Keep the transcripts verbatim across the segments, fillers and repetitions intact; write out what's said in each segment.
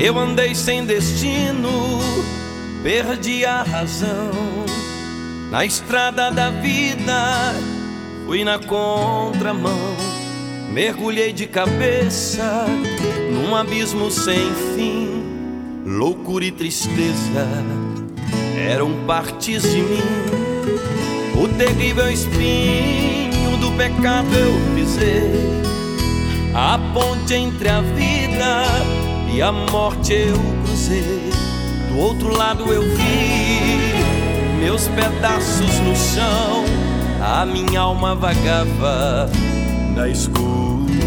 Eu andei sem destino, perdi a razão. Na estrada da vida, fui na contramão. Mergulhei de cabeça num abismo sem fim. Loucura e tristeza eram partes de mim. O terrível espinho do pecado eu pisei. A ponte entre a vida e a morte eu cruzei. Do outro lado eu vi meus pedaços no chão. A minha alma vagava na escuridão.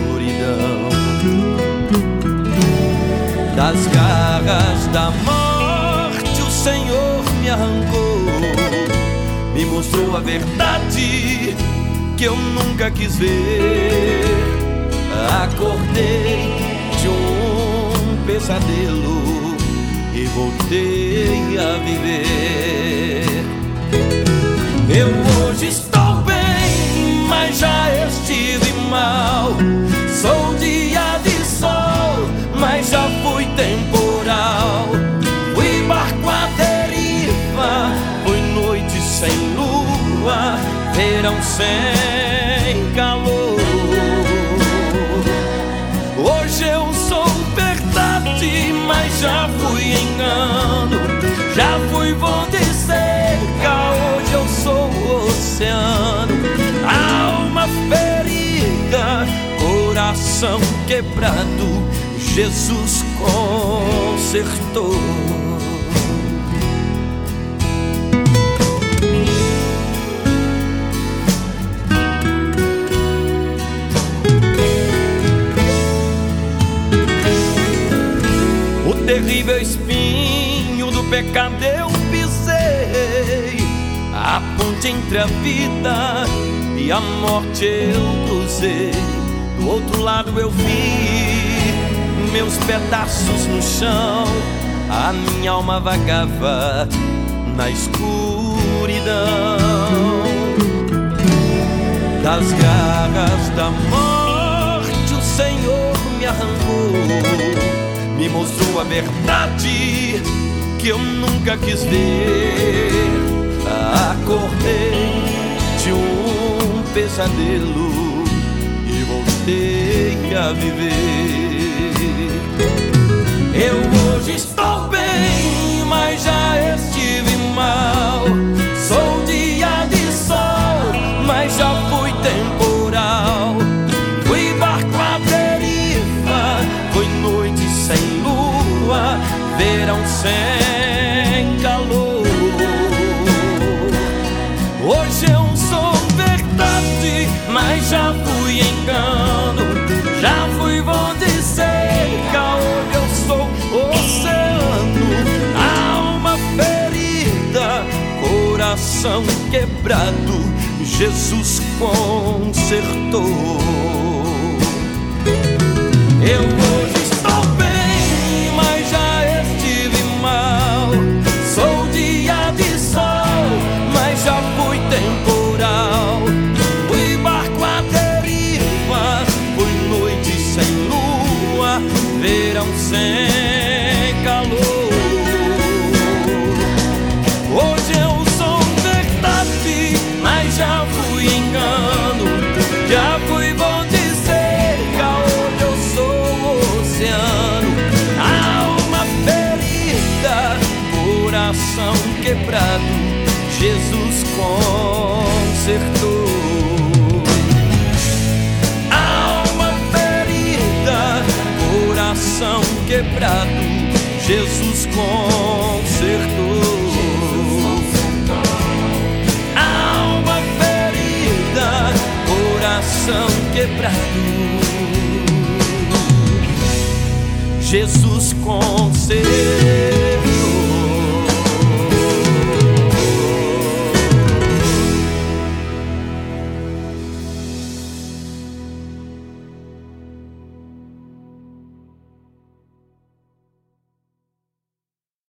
Das garras da morte o Senhor me arrancou. Me mostrou a verdade que eu nunca quis ver. Acordei de um pesadelo e voltei a viver. Eu hoje estou bem, mas já estive mal. Sou dia de sol, mas já fui temporal. Fui barco à deriva, fui noite sem lua, verão sem calor. Hoje eu sou verdade, mas já fui engano. Já fui voo de seca, hoje eu sou o oceano. Alma ferida, coração quebrado, Jesus consertou. O terrível espinho do pecado eu pisei. A ponte entre a vida e a morte eu cruzei. Do outro lado eu vi meus pedaços no chão. A minha alma vagava na escuridão. Das garras da morte o Senhor me arrancou. Me mostrou a verdade que eu nunca quis ver. Acordei de um pesadelo e voltei a viver. Eu hoje estou bem, mas já estive mal. Sou dia de sol, mas já fui temporal. Fui barco à deriva, foi noite sem lua, verão sem calor. Hoje eu sou verdade, mas já fui engano. Já fui voo de seca, hoje eu sou oceano. Alma ferida, coração quebrado, Jesus consertou. Eu hoje estou bem, mas já estive mal. Sou dia de sol, mas já fui temporal. Fui barco à deriva, fui noite sem lua, verão sem calor. Hoje eu sou verdade, mas já fui engano. Já fui voo de seca, hoje eu sou oceano. Alma ferida, coração quebrado, Jesus consertou. Alma ferida, coração quebrado, Jesus consertou. Alma ferida, coração quebrado, Jesus consertou.